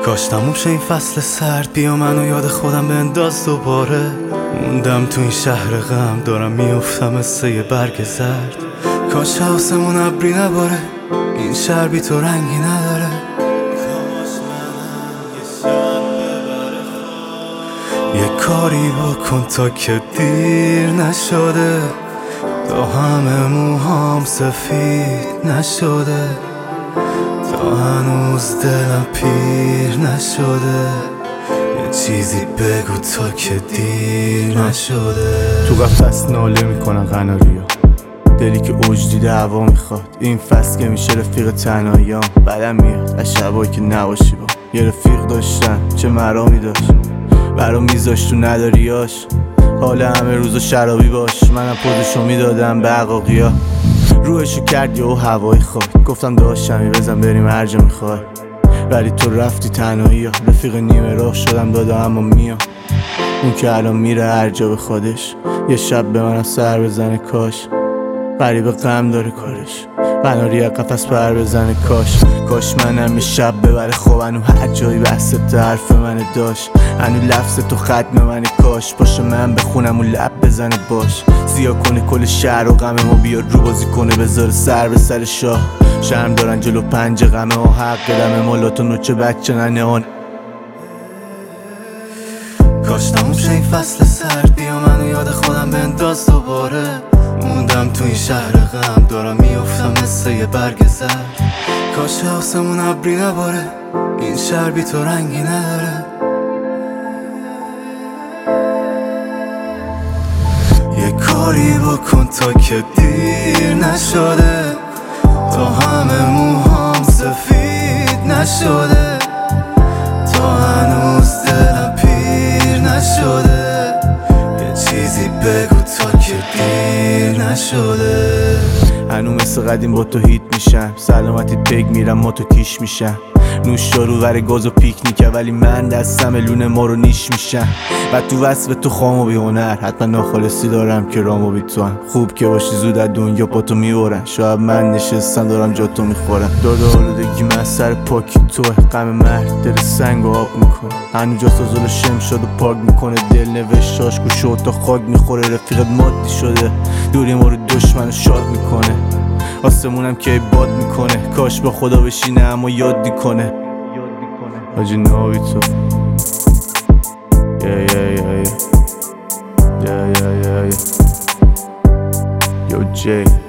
کاش تموم شه این فصل سرد، بیا منو یاد خودم بنداز دوباره. موندم تو این شهر غم، دارم میافتم مثل یه برگ زرد. کاش حواسمون ابری نباره، این شهر بی تو رنگی نداره. یه کاری بکن تا که دیر نشده، تا همه موهام سفید نشده، تا هنوز دلم پیر نشده. یه چیزی بگو تا که دیر نشده. تو قفس ناله میکنن قناریا، دلی که اوج دیده هوا میخواد. این فصل که میشه رفیق تنهاییام، بدم میاد از شبایی که نباشی با یه رفیق داشتن چه مرامی داشت، برام میذاشت تو نداریاش. حالا همه روزا شرابی باش، منم پوزشو میدادم به عقاقیا. روحشو کرد یهو هوای خاک، گفتم داشتمی بزن بریم هر جا میخوای. ولی تو رفتی تنهایی، رفیق نیمه راه شدم دادا اما میام. اون که الان میره هر جا به خودش، یه شب به منم سر بزنه کاش. غریبه غم داره کارش، قناری قفس پر بزنه کاش منم یه شب ببره خواب. هنو هر جایی بحثت حرف منه داشت، هنو لفظ تو ختم منه کاش. باشه من بخونم و لب بزنه باش، زیا کنه کل شهر و غم ما، بیاد رو بازی کنه بذاره سر به سر شاه. شرم دارن جلو پنج غمه ها، حق دمه مالاتو نوچه بچه ننهان. کاش تموم شه این فصل سرد، بیا منو یاد خودم بنداز دوباره. موندم تو این شهر غم، دارم میافتم مثل یه برگ زرد. کاش حواسمون ابری نباره، این شهر بی تو رنگی نداره. یه کاری بکن تا که دیر نشده، تا همه موهام سفید نشده، تا هنوز دلم پیر نشده. یه چیزی بگو تا که دیر نشده. هنو مثل قدیم با تو هیت میشم، سلامتی پگ میرم ما تو کیش میشم. نوشدارو ور گاز و پیکنیکه، ولی من دستم لونه ما رو نیش میشم. و تو وصف تو خام و بی هنر، حتما ناخالصی دارم که رام و بی تو هم. خوب که باشی زود از دنیا پا تو میبرن، شاید من نشستم دارم جا تو میخورم. داده آلودگی من سر پاکی توه، غم مرد دل سنگ و آب میکنه. هنو جا سازول شم شد و پاک میکنه، دل نوشتاش گوشو تا خاک میخوره. رفیقت مادی شده، دوری ما رو دشمن شاد میکنه. آسمونم که باد میکنه، کاش با خدا بشینه اما یاد میکنه. حاجی ناوی تو Yo Jay